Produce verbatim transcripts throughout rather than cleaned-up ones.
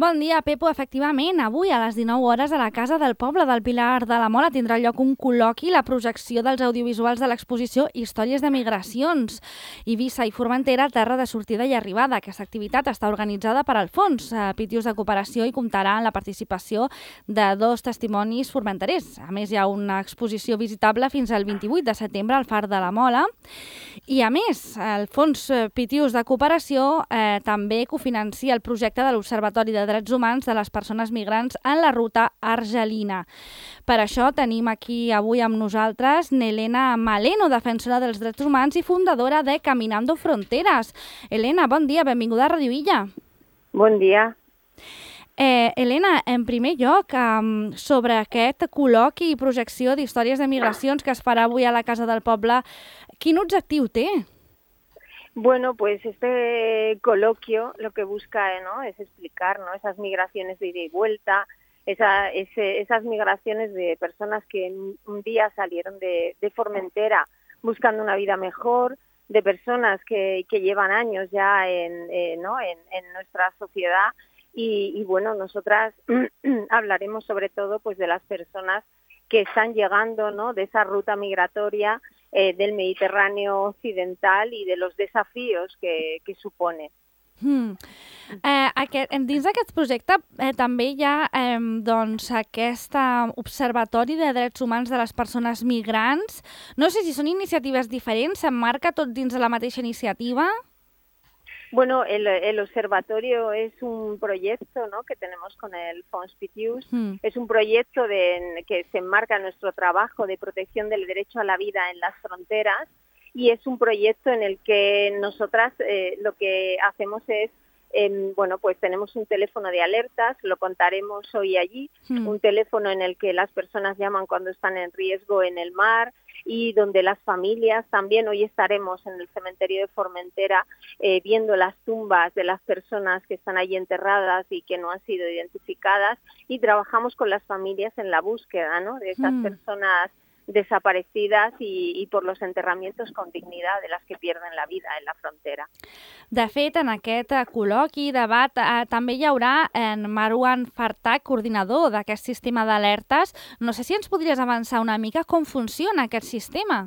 Bon dia, Pepo. Efectivament, avui a les dinou hores a la Casa del Poble del Pilar de la Mola tindrà lloc un col·loqui, la projecció dels audiovisuals de l'exposició Històries de Migracions, Eivissa i Formentera, terra de sortida i arribada. Aquesta activitat està organitzada per al Fons Pitius de Cooperació i comptarà amb la participació de dos testimonis formenterers. A més, hi ha una exposició visitable fins al vint-i-vuit de setembre al Far de la Mola. I a més, el Fons Pitius de Cooperació eh, també cofinancia el projecte de l'Observatori de Drets Humans de les Persones Migrants en la ruta argelina. Per això tenim aquí avui amb nosaltres Nelena Maleno, defensora dels drets humans i fundadora de Caminando Fronteras. Elena, bon dia, benvinguda a Radio Illa. Bon dia. Eh, Elena, en primer lloc, um, sobre aquest col·loqui i projecció d'històries de migracions que es farà avui a la Casa del Poble, quin objectiu té? Bueno, pues este coloquio lo que busca, ¿no?, es explicar, ¿no?, esas migraciones de ida y vuelta, esa, ese, esas migraciones de personas que en un día salieron de, de Formentera buscando una vida mejor, de personas que, que llevan años ya en, eh, ¿no?, en, en nuestra sociedad y, y bueno, nosotras hablaremos sobre todo pues de las personas que están llegando, ¿no?, de esa ruta migratoria eh, del Mediterráneo occidental y de los desafíos que, que supone. Hmm. Eh, aquest, dins d'aquest projecte eh, també hi ha eh, doncs, aquest observatori de drets humans de les persones migrants. No sé si són iniciatives diferents, s'emmarca tot dins de la mateixa iniciativa? Bueno, el, el observatorio es un proyecto, ¿no?, que tenemos con el Fons Pitius. Mm. Es un proyecto de, que se enmarca en nuestro trabajo de protección del derecho a la vida en las fronteras y es un proyecto en el que nosotras eh, lo que hacemos es, eh, bueno, pues tenemos un teléfono de alertas, lo contaremos hoy allí, mm. un teléfono en el que las personas llaman cuando están en riesgo en el mar, y donde las familias también, hoy estaremos en el cementerio de Formentera eh, viendo las tumbas de las personas que están allí enterradas y que no han sido identificadas y trabajamos con las familias en la búsqueda, ¿no?, de esas mm. personas desaparecidas y, y por los enterramientos con dignidad de las que pierden la vida en la frontera. De fet, en aquest col·loqui, debat, eh, també hi haurà en Marwan Fartak, coordinador d'aquest sistema d'alertes. No sé si ens podries avançar una mica com funciona aquest sistema.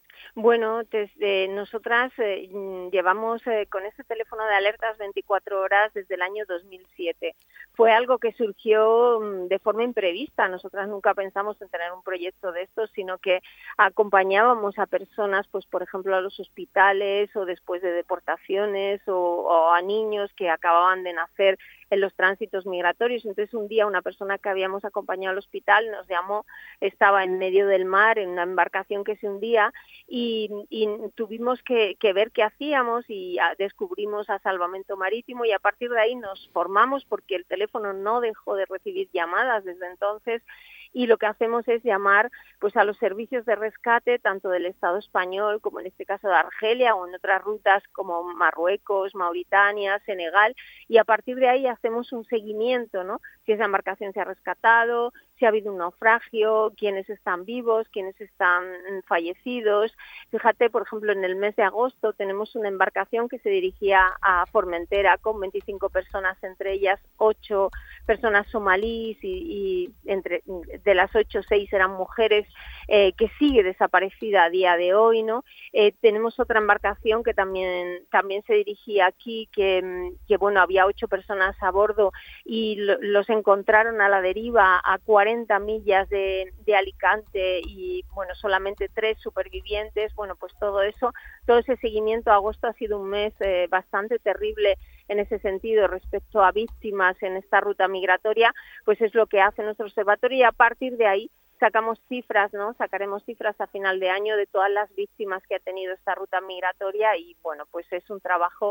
Bueno, desde nosotras eh, llevamos eh, con este teléfono de alertas veinticuatro horas desde el año dos mil siete. Fue algo que surgió um, de forma imprevista. Nosotras nunca pensamos en tener un proyecto de estos, sino que acompañábamos a personas, pues por ejemplo, a los hospitales o después de deportaciones o, o a niños que acababan de nacer en los tránsitos migratorios. Entonces un día una persona que habíamos acompañado al hospital nos llamó, estaba en medio del mar en una embarcación que se hundía y, y tuvimos que, que ver qué hacíamos y a, descubrimos a Salvamento Marítimo y a partir de ahí nos formamos porque el teléfono no dejó de recibir llamadas desde entonces. Y lo que hacemos es llamar pues a los servicios de rescate tanto del Estado español como en este caso de Argelia o en otras rutas como Marruecos, Mauritania, Senegal y a partir de ahí hacemos un seguimiento, ¿no? Si esa embarcación se ha rescatado, si ha habido un naufragio, quiénes están vivos, quiénes están fallecidos. Fíjate, por ejemplo, en el mes de agosto tenemos una embarcación que se dirigía a Formentera con veinticinco personas, entre ellas ocho personas somalíes y, y entre de las ocho, seis eran mujeres, eh, que sigue desaparecida a día de hoy, ¿no? Eh, tenemos otra embarcación que también también se dirigía aquí, que, que bueno, había ocho personas a bordo y lo, los encontraron a la deriva a cuarenta millas de, de Alicante y bueno, solamente tres supervivientes. Bueno, pues todo eso, todo ese seguimiento, agosto ha sido un mes eh, bastante terrible en ese sentido respecto a víctimas en esta ruta migratoria, pues es lo que hace nuestro observatorio y a partir de ahí sacamos cifras, ¿no? Sacaremos cifras a final de año de todas las víctimas que ha tenido esta ruta migratoria y bueno, pues es un trabajo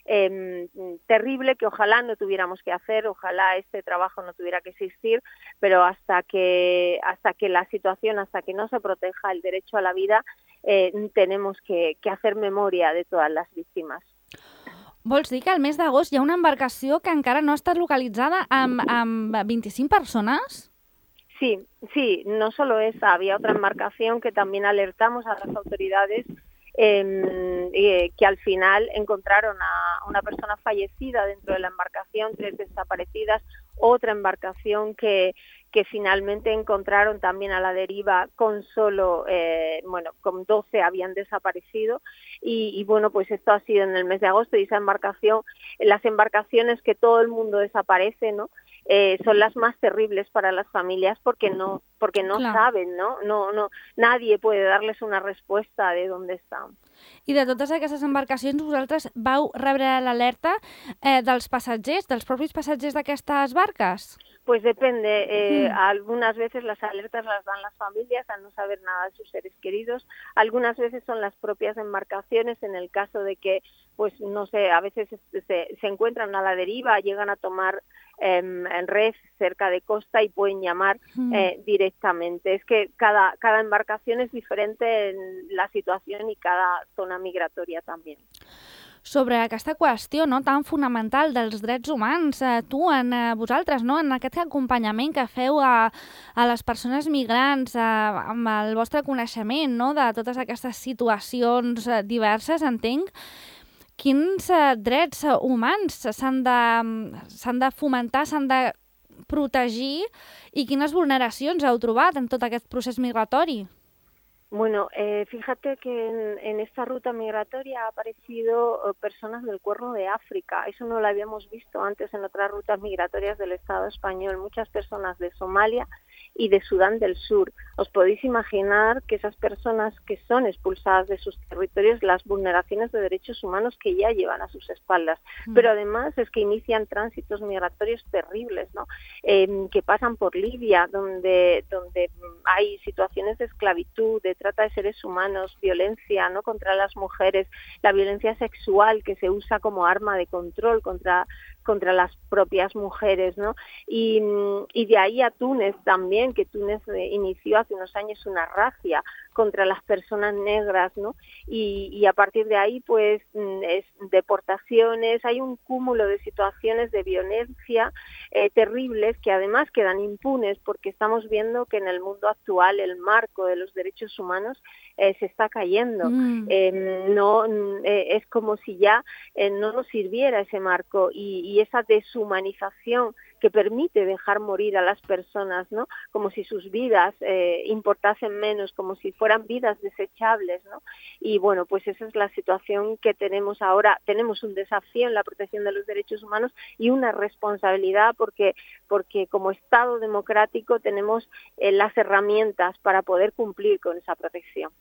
eh, terrible que ojalá no tuviéramos que hacer, ojalá este trabajo no tuviera que existir, pero hasta que hasta que la situación, hasta que no se proteja el derecho a la vida, eh, tenemos que, que hacer memoria de todas las víctimas. Vols dir que al mes d'agost hi ha una embarcació que encara no ha estat localitzada amb, amb veinticinc persones? Sí, sí, no solo esa, había otra embarcación que también alertamos a las autoridades eh, eh, que al final encontraron a una persona fallecida dentro de la embarcación, tres desaparecidas, otra embarcación que, que finalmente encontraron también a la deriva con solo, eh, bueno, con doce habían desaparecido y, y bueno, pues esto ha sido en el mes de agosto y esa embarcación, las embarcaciones que todo el mundo desaparece, ¿no? Eh, son las más terribles para las familias porque no porque no Clar. saben, ¿no? No, no, nadie puede darles una respuesta de dónde están. I de totes aquestes embarcacions vosaltres vau rebre l'alerta eh, dels passatgers, dels propis passatgers d'aquestes barques? Pues depende, eh, Mm. algunas veces las alertas las dan las familias al no saber nada de sus seres queridos, algunas veces son las propias embarcaciones en el caso de que, pues no sé, a veces se, se encuentran a la deriva, llegan a tomar eh, en red cerca de costa y pueden llamar Mm. eh, directamente. Es que cada, cada embarcación es diferente en la situación y cada zona migratoria también. Sobre aquesta qüestió, no, tan fonamental dels drets humans, eh, tu, en eh, vosaltres, no, en aquest acompanyament que feu a, a les persones migrants, eh, amb el vostre coneixement, no, de totes aquestes situacions eh, diverses, entenc, quins eh, drets eh, humans s'han de, s'han de fomentar, s'han de protegir i quines vulneracions heu trobat en tot aquest procés migratori? Bueno, eh, fíjate que en, en esta ruta migratoria ha aparecido eh, personas del Cuerno de África. Eso no lo habíamos visto antes en otras rutas migratorias del Estado español. Muchas personas de Somalia y de Sudán del Sur. Os podéis imaginar que esas personas que son expulsadas de sus territorios, las vulneraciones de derechos humanos que ya llevan a sus espaldas. Mm. Pero además es que inician tránsitos migratorios terribles, ¿no? Eh, que pasan por Libia, donde, donde hay situaciones de esclavitud, de trata de seres humanos, violencia, ¿no?, contra las mujeres, la violencia sexual que se usa como arma de control contra contra las propias mujeres, ¿no? Y, y de ahí a Túnez también, que Túnez eh, inició hace unos años una razzia contra las personas negras, ¿no? Y, y a partir de ahí, pues, es deportaciones, hay un cúmulo de situaciones de violencia eh, terribles que además quedan impunes porque estamos viendo que en el mundo actual el marco de los derechos humanos eh, se está cayendo. Mm. Eh, no, eh, es como si ya eh, no nos sirviera ese marco y, y esa deshumanización que permite dejar morir a las personas, ¿no? Como si sus vidas eh, importasen menos, como si fueran vidas desechables, ¿no? Y bueno, pues esa es la situación que tenemos ahora. Tenemos un desafío en la protección de los derechos humanos y una responsabilidad porque, porque como Estado democrático tenemos eh, las herramientas para poder cumplir con esa protección.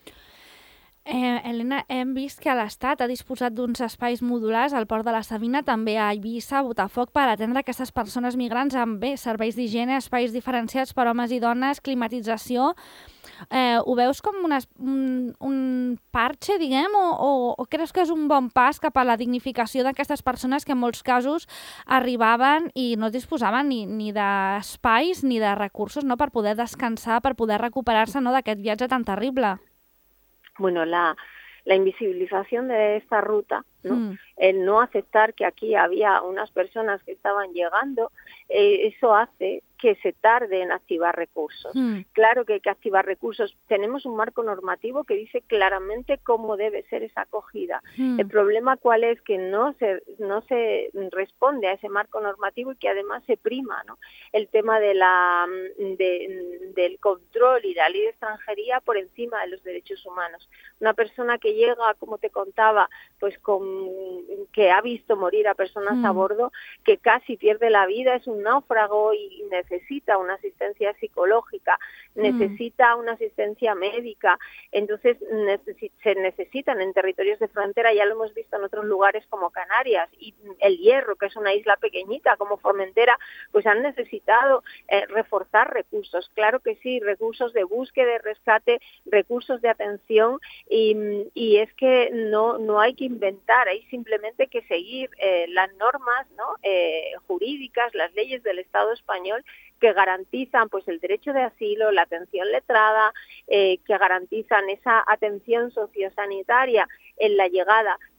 Eh, Helena, hem vist que l'Estat ha disposat d'uns espais modulars al port de la Savina, també a Eivissa, a Botafoc, per atendre aquestes persones migrants amb bé, serveis d'higiene, espais diferenciats per homes i dones, climatització. Eh, ho veus com una, un, un parche, diguem, o, o, o creus que és un bon pas cap a la dignificació d'aquestes persones que en molts casos arribaven i no disposaven ni, ni d'espais ni de recursos, no?, per poder descansar, per poder recuperar-se, no?, d'aquest viatge tan terrible? Bueno, la, la invisibilización de esta ruta, ¿no? Mm. El no aceptar que aquí había unas personas que estaban llegando, eh, eso hace que se tarde en activar recursos. Mm. Claro que hay que activar recursos. Tenemos un marco normativo que dice claramente cómo debe ser esa acogida. Mm. El problema cuál es que no se no se responde a ese marco normativo y que además se prima, ¿no?, el tema de la de, del control y la ley de extranjería por encima de los derechos humanos. Una persona que llega, como te contaba, pues con que ha visto morir a personas mm. a bordo, que casi pierde la vida, es un náufrago y necesita una asistencia psicológica, mm. necesita una asistencia médica, entonces necesi- se necesitan en territorios de frontera, ya lo hemos visto en otros lugares como Canarias y El Hierro, que es una isla pequeñita como Formentera, pues han necesitado eh, reforzar recursos, claro que sí, recursos de búsqueda, de rescate, recursos de atención y, y es que no, no hay que inventar, hay simplemente que seguir eh, las normas, ¿no?, eh, jurídicas, las leyes del Estado español que garantizan pues el derecho de asilo, la atención letrada, eh, que garantizan esa atención sociosanitaria en la llegada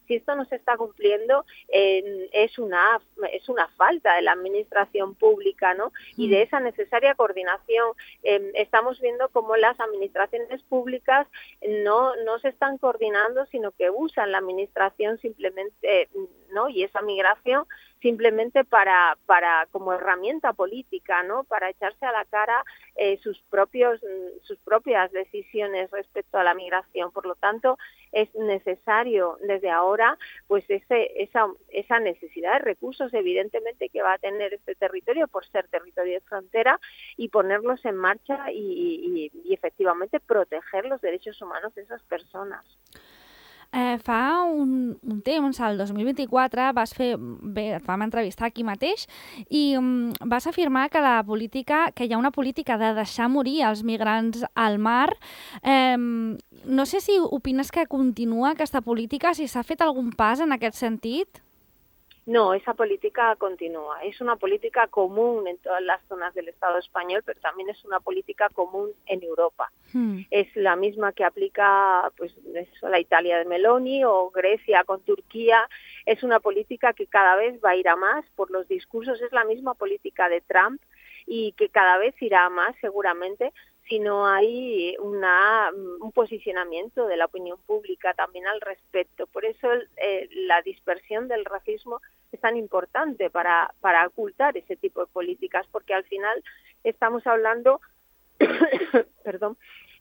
Si esto no se está cumpliendo, eh, es una es una falta de la administración pública, ¿no? Y de esa necesaria coordinación. Eh, estamos viendo cómo las administraciones públicas no no se están coordinando, sino que usan la administración simplemente, ¿no? Y esa migración simplemente para para como herramienta política, ¿no? Para echarse a la cara eh, sus propios sus propias decisiones respecto a la migración. Por lo tanto, es necesario desde ahora pues ese esa esa necesidad de recursos evidentemente que va a tener este territorio por ser territorio de frontera, y ponerlos en marcha y, y, y efectivamente proteger los derechos humanos de esas personas. Eh, fa un, un temps, el dos mil vint-i-quatre, vas fer, bé, et vam entrevistar aquí mateix i um, vas afirmar que la política, que hi ha una política de deixar morir els migrants al mar. Eh, no sé si opines que continua aquesta política, si s'ha fet algun pas en aquest sentit. No, esa política continúa. Es una política común en todas las zonas del Estado español, pero también es una política común en Europa. Hmm. Es la misma que aplica pues eso, la Italia de Meloni o Grecia con Turquía. Es una política que cada vez va a ir a más por los discursos. Es la misma política de Trump y que cada vez irá a más seguramente, si no hay una, un posicionamiento de la opinión pública también al respecto. Por eso eh, la dispersión del racismo es tan importante para, para ocultar ese tipo de políticas, porque al final estamos hablando perdón,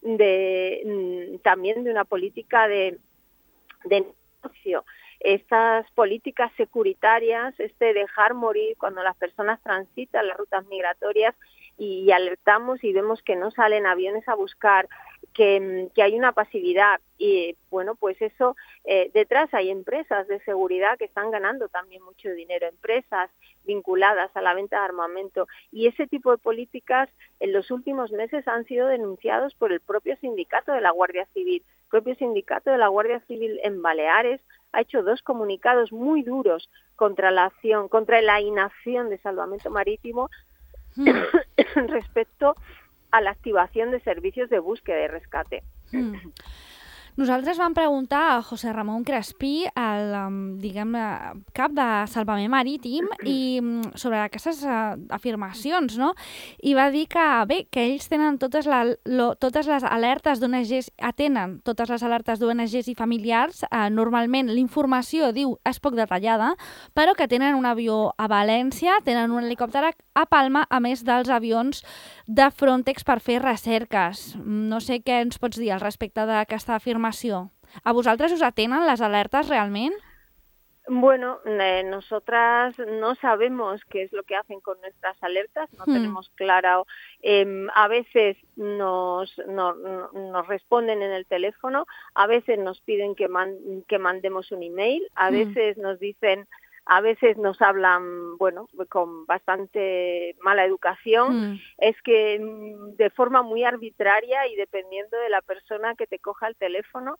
de también de una política de, de negocio. Estas políticas securitarias, este dejar morir cuando las personas transitan las rutas migratorias y alertamos y vemos que no salen aviones a buscar, que, que hay una pasividad, y bueno, pues eso, eh, detrás hay empresas de seguridad que están ganando también mucho dinero, empresas vinculadas a la venta de armamento, y ese tipo de políticas en los últimos meses han sido denunciados por el propio sindicato de la Guardia Civil. El propio sindicato de la Guardia Civil en Baleares ha hecho dos comunicados muy duros contra la acción, contra la inacción de Salvamento Marítimo Mm. respecto a la activación de servicios de búsqueda y rescate. Mm. Nosaltres vam preguntar a José Ramón Crespí, el diguem, cap de Salvament Marítim, i sobre aquestes uh, afirmacions, no? I va dir que, bé, que ells tenen totes, la, lo, totes les alertes d'O N Ges, atenen totes les alertes d'O N Ges i familiars. Uh, normalment l'informació, diu, és poc detallada, però que tenen un avió a València, tenen un helicòpter a Palma, a més dels avions de Frontex per fer recerques. No sé què ens pots dir al respecte d'aquesta afirmació. ¿A vosaltres us atenen las alertas realmente? Bueno, eh, nosotras no sabemos qué es lo que hacen con nuestras alertas, no hmm. tenemos claro. Eh, a veces nos, no, nos responden en el teléfono, a veces nos piden que, man, que mandemos un email, a hmm. veces nos dicen... A veces nos hablan, bueno, con bastante mala educación. Mm. Es que de forma muy arbitraria y dependiendo de la persona que te coja el teléfono,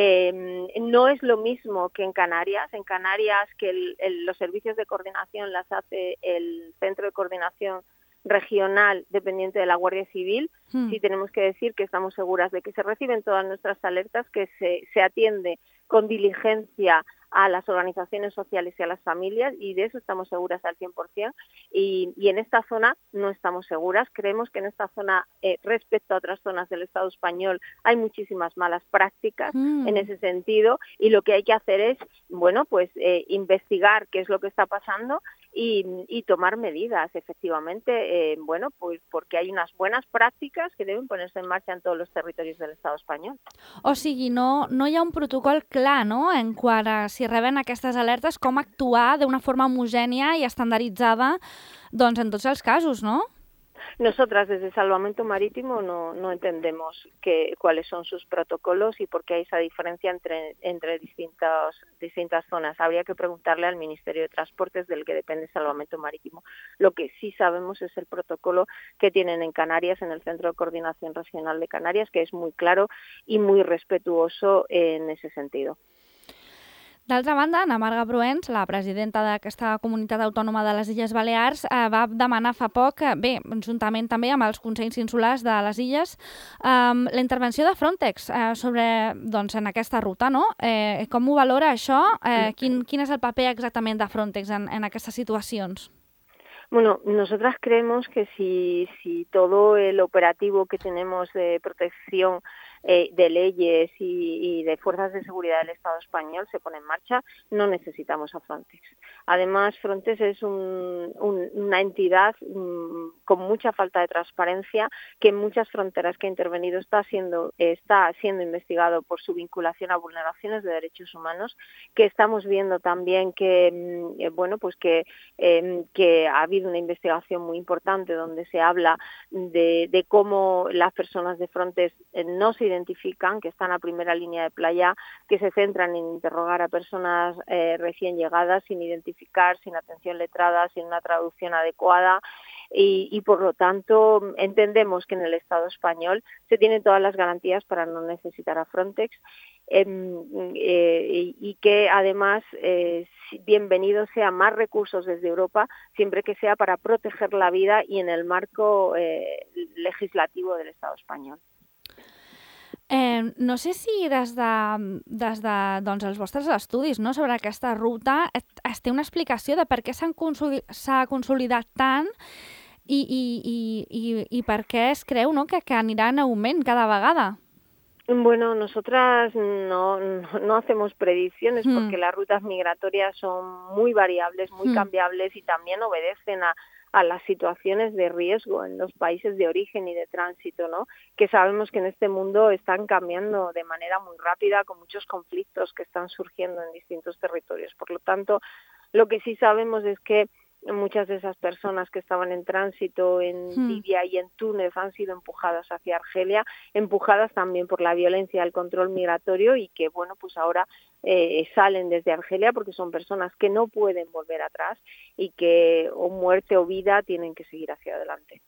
eh, no es lo mismo que en Canarias. En Canarias, que el, el, los servicios de coordinación las hace el Centro de Coordinación Regional dependiente de la Guardia Civil. Mm. Sí tenemos que decir que estamos seguras de que se reciben todas nuestras alertas, que se, se atiende con diligencia a las organizaciones sociales y a las familias, y de eso estamos seguras al cien por ciento, y, y en esta zona no estamos seguras. Creemos que en esta zona, eh, respecto a otras zonas del Estado español, hay muchísimas malas prácticas mm. en ese sentido, y lo que hay que hacer es, bueno, pues eh, investigar qué es lo que está pasando y, y tomar medidas, efectivamente, eh, bueno, pues porque hay unas buenas prácticas que deben ponerse en marcha en todos los territorios del Estado español. O sigui, no, no hi ha un protocol clar, no?, en quant a si reben aquestes alertes, com actuar d'una forma homogènia i estandarditzada, doncs, en tots els casos, no? Nosotras desde Salvamento Marítimo no, no entendemos que, cuáles son sus protocolos y por qué hay esa diferencia entre, entre distintas, distintas zonas. Habría que preguntarle al Ministerio de Transportes, del que depende Salvamento Marítimo. Lo que sí sabemos es el protocolo que tienen en Canarias, en el Centro de Coordinación Regional de Canarias, que es muy claro y muy respetuoso en ese sentido. D'altra banda, Ana Marga Bruens, la presidenta d'aquesta comunitat autònoma de les Illes Balears, eh, va demanar fa poc, eh, bé, juntament també amb els Consells Insulars de les Illes, eh, la intervenció de Frontex eh, sobre, doncs, en aquesta ruta, no? Eh, com ho valora això? Eh, quin, quin és el paper exactament de Frontex en, en aquestes situacions? Bueno, nosotras creemos que si, si todo el operativo que tenemos de protección eh, de leyes y, y de fuerzas de seguridad del Estado español se pone en marcha, no necesitamos a Frontex. Además, Frontex es un, un, una entidad um, con mucha falta de transparencia, que en muchas fronteras que ha intervenido está siendo, está siendo investigado por su vinculación a vulneraciones de derechos humanos, que estamos viendo también que, eh, bueno, pues que, eh, que ha habido una investigación muy importante donde se habla de, de cómo las personas de Frontex eh, no se identifican, que están a primera línea de playa, que se centran en interrogar a personas eh, recién llegadas sin identificar, sin atención letrada, sin una traducción adecuada. Y, y por lo tanto entendemos que en el Estado español se tienen todas las garantías para no necesitar a Frontex eh, eh, y, y que además eh, bienvenido sea más recursos desde Europa, siempre que sea para proteger la vida y en el marco eh, legislativo del Estado español. Eh, no sé si des de, des de doncs, els vostres estudis, no, sobre aquesta ruta es, es té una explicació de per què s'ha consoli consolidat tant i, i, i, i, i per què es creu, no, que, que anirà en augment cada vegada. Bueno, nosotras no, no, no hacemos predicciones mm. porque las rutas migratorias son muy variables, muy mm. cambiables y también obedecen a a las situaciones de riesgo en los países de origen y de tránsito, ¿no? Que sabemos que en este mundo están cambiando de manera muy rápida con muchos conflictos que están surgiendo en distintos territorios. Por lo tanto, lo que sí sabemos es que muchas de esas personas que estaban en tránsito en hmm. Libia y en Túnez han sido empujadas hacia Argelia, empujadas también por la violencia del control migratorio y que, bueno, pues ahora eh, salen desde Argelia porque son personas que no pueden volver atrás y que o muerte o vida tienen que seguir hacia adelante.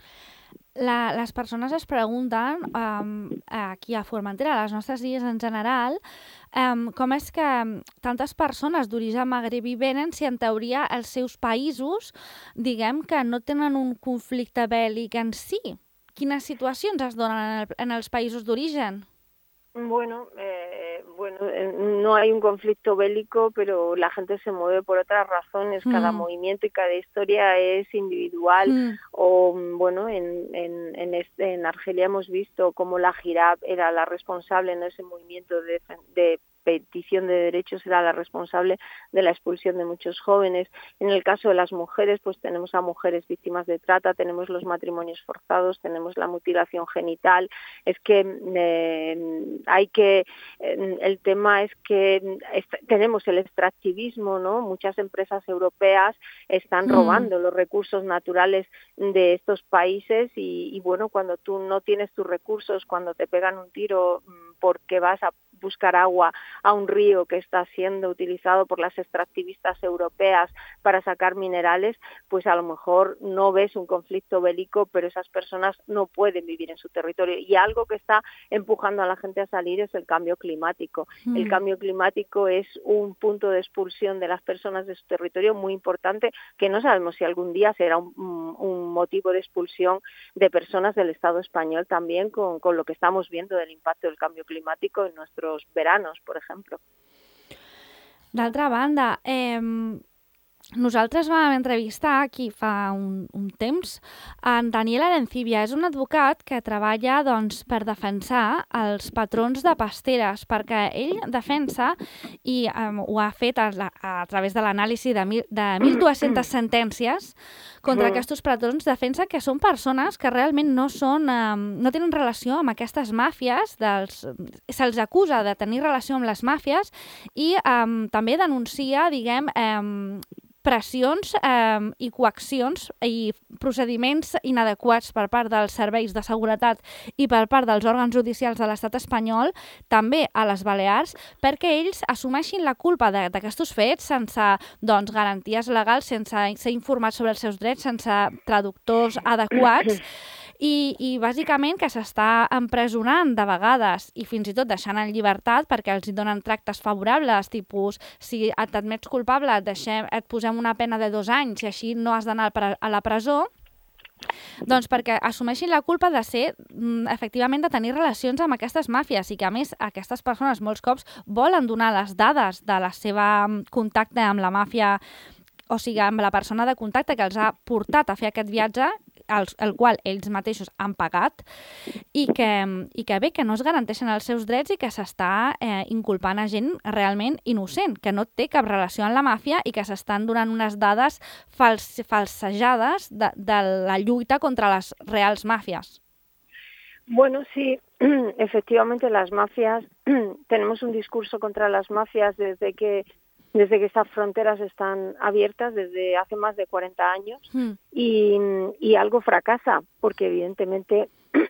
La, les persones es pregunten, um, aquí a Formentera, a les nostres illes en general, um, com és que tantes persones d'origen magrebí venen si en teoria els seus països, diguem que no tenen un conflicte bèl·lic en si. Quines situacions es donen en, el, en els països d'origen? Bueno, eh, bueno, no hay un conflicto bélico, pero la gente se mueve por otras razones. Mm. Cada movimiento y cada historia es individual. Mm. O bueno, en, en, en, este, en Argelia hemos visto cómo la Jirab era la responsable en ese movimiento de, de petición de derechos, era la responsable de la expulsión de muchos jóvenes. En el caso de las mujeres, pues tenemos a mujeres víctimas de trata, tenemos los matrimonios forzados, tenemos la mutilación genital. Es que eh, hay que, eh, el tema es que tenemos el extractivismo, ¿no? Muchas empresas europeas están robando mm. los recursos naturales de estos países y, y bueno, cuando tú no tienes tus recursos, cuando te pegan un tiro porque vas a buscar agua a un río que está siendo utilizado por las extractivistas europeas para sacar minerales, pues a lo mejor no ves un conflicto bélico, pero esas personas no pueden vivir en su territorio. Y algo que está empujando a la gente a salir es el cambio climático. Mm. El cambio climático es un punto de expulsión de las personas de su territorio muy importante, que no sabemos si algún día será un, un motivo de expulsión de personas del Estado español también, con, con lo que estamos viendo del impacto del cambio climático en nuestros veranos, por ejemplo. D'altra banda, eh, nosaltres vam entrevistar aquí fa un, un temps en Daniel Arencibia. És un advocat que treballa doncs, per defensar els patrons de pasteres, perquè ell defensa, i um, ho ha fet a, a través de l'anàlisi de, mil, de mil dues-centes sentències contra aquests patrons, defensa que són persones que realment no són, um, no tenen relació amb aquestes màfies, dels, se'ls acusa de tenir relació amb les màfies i um, també denuncia, diguem, um, pressions eh, i coaccions i procediments inadequats per part dels serveis de seguretat i per part dels òrgans judicials de l'estat espanyol, també a les Balears, perquè ells assumeixin la culpa d'aquests fets sense doncs, garanties legals, sense ser informats sobre els seus drets, sense traductors adequats. i, i bàsicament que s'està empresonant de vegades i fins i tot deixant en llibertat perquè els hi donen tractes favorables, tipus, si t'admets culpable et, deixem, et posem una pena de dos anys i així no has d'anar a la presó, doncs perquè assumeixin la culpa de ser, efectivament, de tenir relacions amb aquestes màfies i que, a més, aquestes persones molts cops volen donar les dades de la seva contacte amb la màfia, o sigui, amb la persona de contacte que els ha portat a fer aquest viatge, el, el qual ells mateixos han pagat, i que, i que bé, que no es garanteixen els seus drets i que s'està eh, inculpant a gent realment innocent, que no té cap relació amb la màfia i que s'estan donant unes dades fals, falsejades de, de la lluita contra las reals màfies. Bueno, sí, efectivamente las mafias, tenemos un discurso contra las mafias desde que desde que estas fronteras están abiertas desde hace más de cuarenta años mm. y, y algo fracasa, porque evidentemente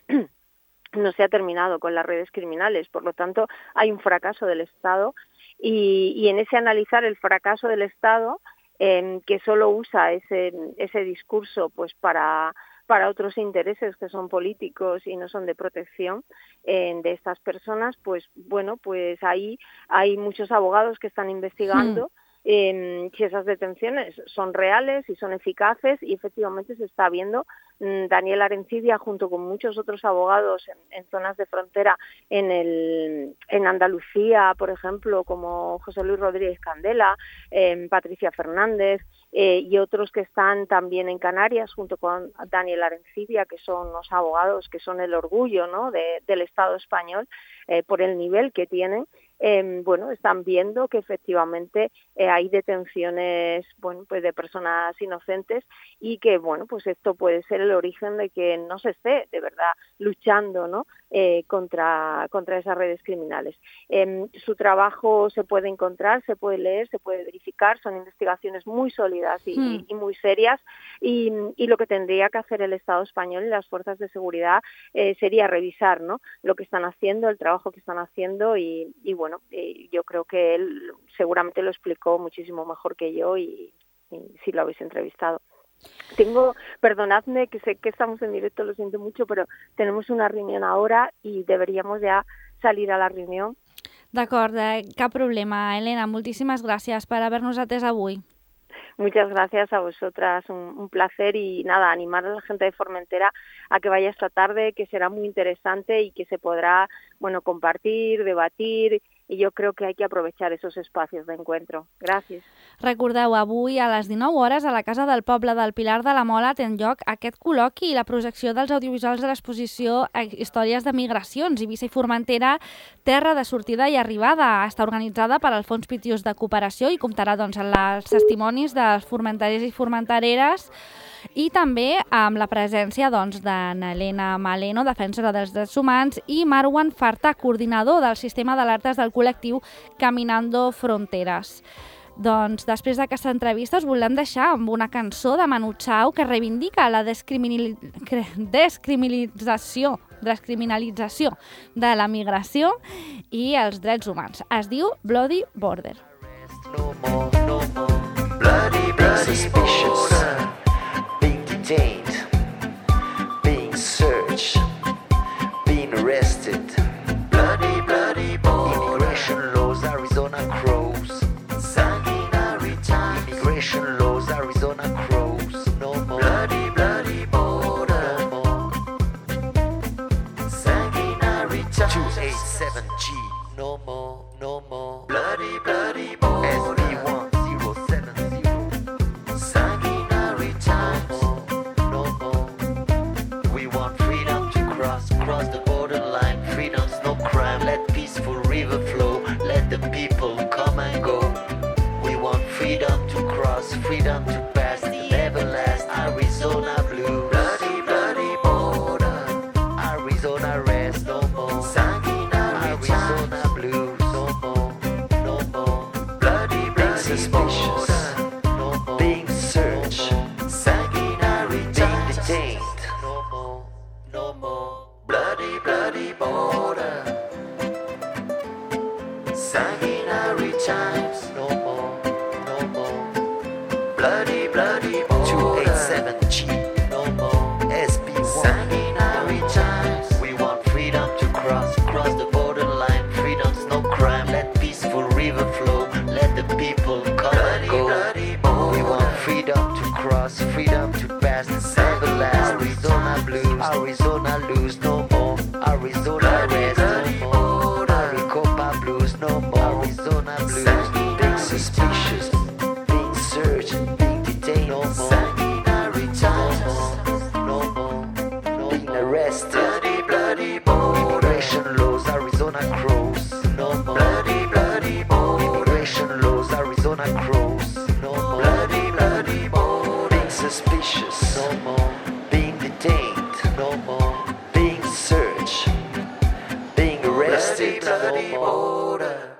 no se ha terminado con las redes criminales, por lo tanto hay un fracaso del Estado y, y en ese analizar el fracaso del Estado, eh, que solo usa ese, ese discurso pues para... para otros intereses que son políticos y no son de protección eh, de estas personas, pues bueno, pues ahí hay muchos abogados que están investigando mm. eh, si esas detenciones son reales y son eficaces, y efectivamente se está viendo. mm, Daniel Arencibia, junto con muchos otros abogados en, en zonas de frontera en, el, en Andalucía, por ejemplo, como José Luis Rodríguez Candela, eh, Patricia Fernández, Eh, y otros que están también en Canarias junto con Daniel Arencibia, que son los abogados que son el orgullo, ¿no?, de, del Estado español eh, por el nivel que tienen. Eh, bueno, están viendo que efectivamente eh, hay detenciones, bueno, pues de personas inocentes y que, bueno, pues esto puede ser el origen de que no se esté de verdad luchando, ¿no?, eh, contra, contra esas redes criminales. Eh, su trabajo se puede encontrar, se puede leer, se puede verificar, son investigaciones muy sólidas y, mm. y muy serias, y, y lo que tendría que hacer el Estado español y las fuerzas de seguridad eh, sería revisar, ¿no?, lo que están haciendo, el trabajo que están haciendo y, y bueno, Bueno, eh, yo creo que él seguramente lo explicó muchísimo mejor que yo y, y si lo habéis entrevistado. Tengo, perdonadme que sé que estamos en directo, lo siento mucho, pero tenemos una reunión ahora y deberíamos ya salir a la reunión. D'acord, eh, cap problema. Elena, moltíssimes gràcies per haver-nos atès avui. Muchas gracias a vosotras, un, un placer, y nada, animar a la gente de Formentera a que vaya esta tarde, que será muy interesante y que se podrá, bueno, compartir, debatir, i jo crec que hay que aprovechar esos espacios d'encuentro. Gràcies. Recordeu, avui a les dinou hores a la Casa del Poble del Pilar de la Mola ten lloc aquest col·loqui i la projecció dels audiovisuals de l'exposició Històries de Migracions. Eivissa i Formentera, terra de sortida i arribada. Està organitzada per al Fons Pitiús de Cooperació i comptarà doncs, amb els testimonis dels formenterers i formentereres i també amb la presència doncs, d'Helena Maleno, defensora dels drets humans, i Marwan Farta, coordinador del sistema d'alertes del col·lectiu Caminando Fronteres. Doncs després d'aquesta entrevista us volem deixar amb una cançó de Manu Chao que reivindica la descriminali... descriminalització, descriminalització de la migració i els drets humans. Es diu Bloody Border. No more, no more. Bloody, bloody suspicious. Detained, being searched, being arrested. Bloody, bloody border. Immigration laws, Arizona crows. Sanguinary times. Immigration laws, Arizona crows. No more. Bloody, bloody border. No more. Sanguinary times. two eighty-seven G. No more, no more. Bloody, bloody border. S B one zero seven zero. Sanguinary times. Cross the borderline, freedom's no crime. Let peaceful river flow, let the people come and go. We want freedom to cross, freedom to pass, the everlast Arizona blue. Bloody, bloody border, Arizona rest no more. Sanguinary Arizona blues no more, no more. Bloody, bloody suspicious, no more. Being searched, sanguinary being detained, no more, no more. Bloody, bloody border. Sanguinary times, no more, no more. Bloody Arizona lose no more. Arizona rest no more. Maricopa blues no more. Arizona blues. Being suspicious, being searched, being detained no more. Sanguinary times no more. No being arrested. Bloody, bloody border. Immigration laws, Arizona crows no more. Bloody, bloody border. Immigration laws, Arizona crows no more. Bloody, bloody border. Being suspicious no more. Being detained no more. Being searched, being arrested no more.